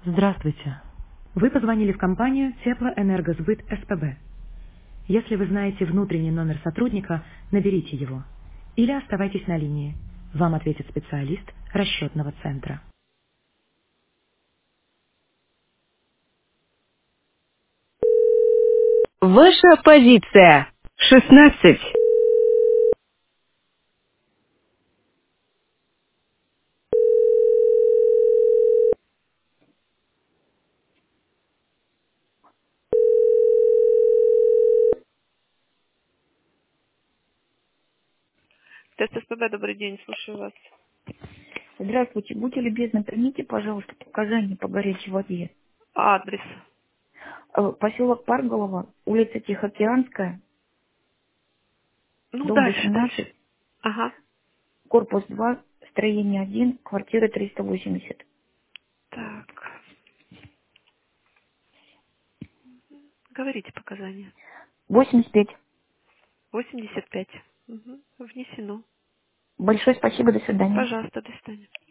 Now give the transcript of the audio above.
Здравствуйте. Вы позвонили в компанию Теплоэнергосбыт СПБ. Если вы знаете внутренний номер сотрудника, наберите его. Или оставайтесь на линии. Вам ответит специалист расчетного центра. Ваша позиция. 16. Тест СПБ, добрый день, слушаю вас. Здравствуйте. Будьте любезны, примите, пожалуйста, показания по горячей воде. А адрес? Поселок Парголово, улица Тихоокеанская, Ну, дом дальше. 18, Ага. корпус 2, строение 1, квартира 380. Так, говорите показания. 85. 85. Угу. Внесено. Большое спасибо, до свидания. Пожалуйста, до свидания.